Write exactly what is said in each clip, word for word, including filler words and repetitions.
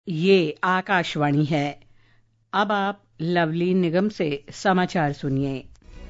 ये आकाशवाणी है। अब आप लवली निगम से समाचार सुनिए।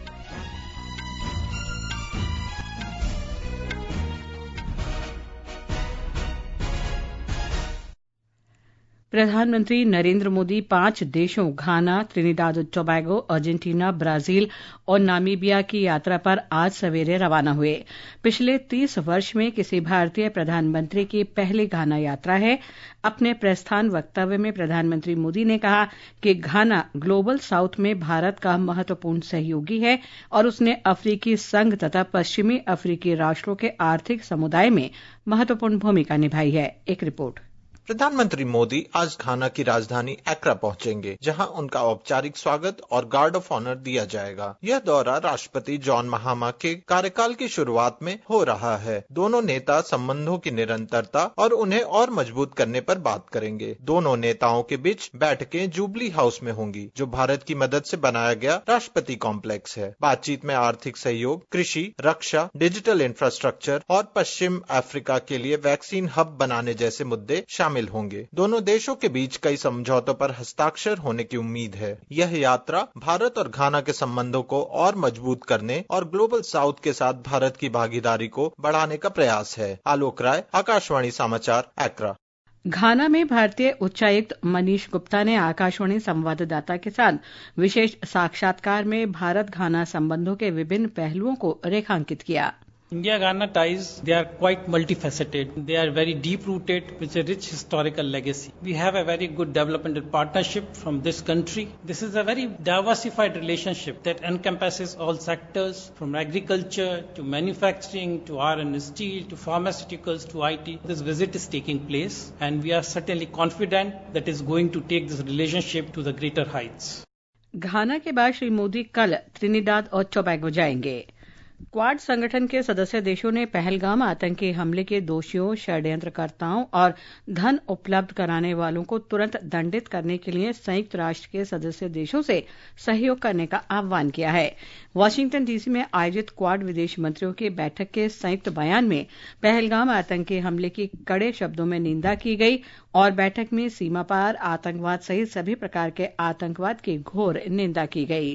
प्रधानमंत्री नरेंद्र मोदी पांच देशों घाना, त्रिनिदाद और टोबैगो, अर्जेंटीना, ब्राजील और नामीबिया की यात्रा पर आज सवेरे रवाना हुए। पिछले तीस वर्ष में किसी भारतीय प्रधानमंत्री की पहली घाना यात्रा है। अपने प्रस्थान वक्तव्य में प्रधानमंत्री मोदी ने कहा कि घाना ग्लोबल साउथ में भारत का महत्वपूर्ण सहयोगी है और उसने अफ्रीकी संघ तथा पश्चिमी अफ्रीकी राष्ट्रों के आर्थिक समुदाय में महत्वपूर्ण भूमिका निभाई है। एक रिपोर्ट। प्रधानमंत्री मोदी आज घाना की राजधानी एक्रा पहुंचेंगे, जहां उनका औपचारिक स्वागत और गार्ड ऑफ ऑनर दिया जाएगा। यह दौरा राष्ट्रपति जॉन महामा के कार्यकाल की शुरुआत में हो रहा है। दोनों नेता संबंधों की निरंतरता और उन्हें और मजबूत करने पर बात करेंगे। दोनों नेताओं के बीच बैठकें जुबली हाउस में होंगी, जो भारत की मदद से बनाया गया राष्ट्रपति कॉम्प्लेक्स है। बातचीत में आर्थिक सहयोग, कृषि, रक्षा, डिजिटल इंफ्रास्ट्रक्चर और पश्चिम अफ्रीका के लिए वैक्सीन हब बनाने जैसे मुद्दे शामिल होंगे। दोनों देशों के बीच कई समझौतों पर हस्ताक्षर होने की उम्मीद है। यह यात्रा भारत और घाना के संबंधों को और मजबूत करने और ग्लोबल साउथ के साथ भारत की भागीदारी को बढ़ाने का प्रयास है। आलोक राय, आकाशवाणी समाचार, एक्रा। घाना में भारतीय उच्चायुक्त मनीष गुप्ता ने आकाशवाणी संवाददाता के साथ विशेष साक्षात्कार में भारत घाना संबंधों के विभिन्न पहलुओं को रेखांकित किया। India-Ghana ties, they are quite multifaceted. They are very deep-rooted with a rich historical legacy. We have a very good developmental partnership from this country. This is a very diversified relationship that encompasses all sectors, from agriculture to manufacturing to iron and steel to pharmaceuticals to I T. This visit is taking place and we are certainly confident that it's going to take this relationship to the greater heights. घाना के बाद श्री मोदी कल Trinidad और Tobago जाएंगे। Quad संगठन के सदस्य देशों ने पहलगाम आतंकी हमले के दोषियों, षड्यंत्रकर्ताओं और धन उपलब्ध कराने वालों को तुरंत दंडित करने के लिए संयुक्त राष्ट्र के सदस्य देशों से सहयोग करने का आह्वान किया है। वाशिंगटन डीसी में आयोजित क्वाड विदेश मंत्रियों की बैठक के संयुक्त बयान में पहलगाम आतंकी हमले की कड़े शब्दों में निंदा की गई और बैठक में सीमा पार आतंकवाद सहित सभी प्रकार के आतंकवाद की घोर निंदा की गई।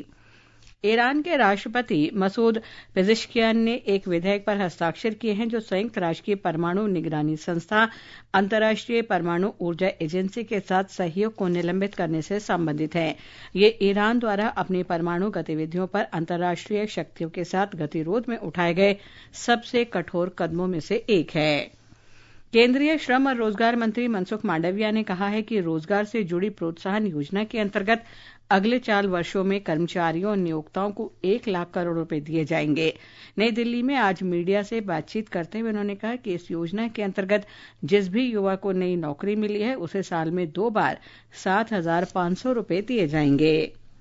ईरान के राष्ट्रपति मसूद पेज़ेश्कियान ने एक विधेयक पर हस्ताक्षर किए हैं जो संयुक्त राष्ट्र की परमाणु निगरानी संस्था, अंतर्राष्ट्रीय परमाणु ऊर्जा एजेंसी के साथ सहयोग को निलंबित करने से संबंधित है। ये ईरान द्वारा अपनी परमाणु गतिविधियों पर अंतर्राष्ट्रीय शक्तियों के साथ गतिरोध में उठाए गए सबसे कठोर कदमों में से एक है। केंद्रीय श्रम और रोजगार मंत्री मनसुख मांडविया ने कहा है कि रोजगार से जुड़ी प्रोत्साहन योजना के अंतर्गत अगले चार वर्षों में कर्मचारियों और नियोक्ताओं को एक लाख करोड़ रुपए दिए जाएंगे। नई दिल्ली में आज मीडिया से बातचीत करते हुए उन्होंने कहा कि इस योजना के अंतर्गत जिस भी युवा को नई नौकरी मिली है उसे साल में दो बार सात हजार पांच सौ रुपए दिए जाएंगे।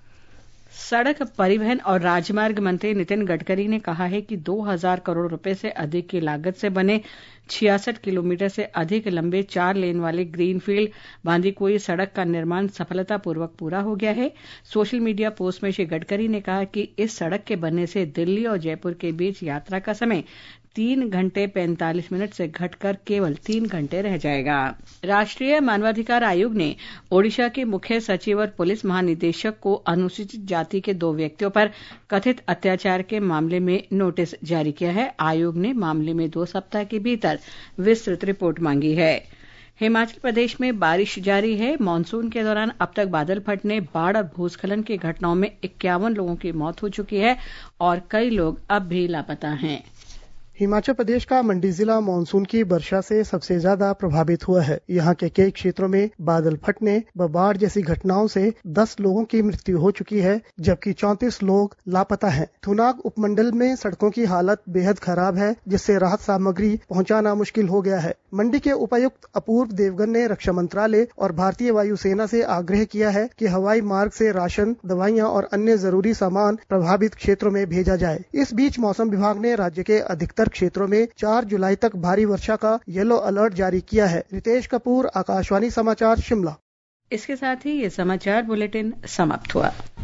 सड़क परिवहन और राजमार्ग मंत्री नितिन गडकरी ने कहा है कि दो हजार करोड़ रुपए से अधिक की लागत से बने छियासठ किलोमीटर से अधिक लंबे चार लेन वाले ग्रीनफील्ड बांदीकुई सड़क का निर्माण सफलतापूर्वक पूरा हो गया है। सोशल मीडिया पोस्ट में श्री गडकरी ने कहा कि इस सड़क के बनने से दिल्ली और जयपुर के बीच यात्रा का समय तीन घंटे पैंतालीस मिनट से घटकर केवल तीन घंटे रह जाएगा। राष्ट्रीय मानवाधिकार आयोग ने ओडिशा के मुख्य सचिव और पुलिस महानिदेशक को अनुसूचित जाति के दो व्यक्तियों पर कथित अत्याचार के मामले में नोटिस जारी किया है। आयोग ने मामले में दो सप्ताह के भीतर विस्तृत रिपोर्ट मांगी है। हिमाचल प्रदेश में बारिश जारी है। मानसून के दौरान अब तक बादल फटने, बाढ़ और भूस्खलन की घटनाओं में इक्यावन लोगों की मौत हो चुकी है और कई लोग अब भी लापता हैं। हिमाचल प्रदेश का मंडी जिला मानसून की वर्षा से सबसे ज्यादा प्रभावित हुआ है। यहाँ के कई क्षेत्रों में बादल फटने व बाढ़ जैसी घटनाओं से दस लोगों की मृत्यु हो चुकी है, जबकि चौंतीस लोग लापता हैं। थुनाग उपमंडल में सड़कों की हालत बेहद खराब है, जिससे राहत सामग्री पहुंचाना मुश्किल हो गया है। मंडी के उपायुक्त अपूर्व देवगन ने रक्षा मंत्रालय और भारतीय वायुसेना से आग्रह किया है कि हवाई मार्ग से राशन, दवाइयां और अन्य जरूरी सामान प्रभावित क्षेत्रों में भेजा जाए। इस बीच मौसम विभाग ने राज्य के अधिकतर क्षेत्रों में चार जुलाई तक भारी वर्षा का येलो अलर्ट जारी किया है। रितेश कपूर, आकाशवाणी समाचार, शिमला। इसके साथ ही ये समाचार बुलेटिन समाप्त हुआ।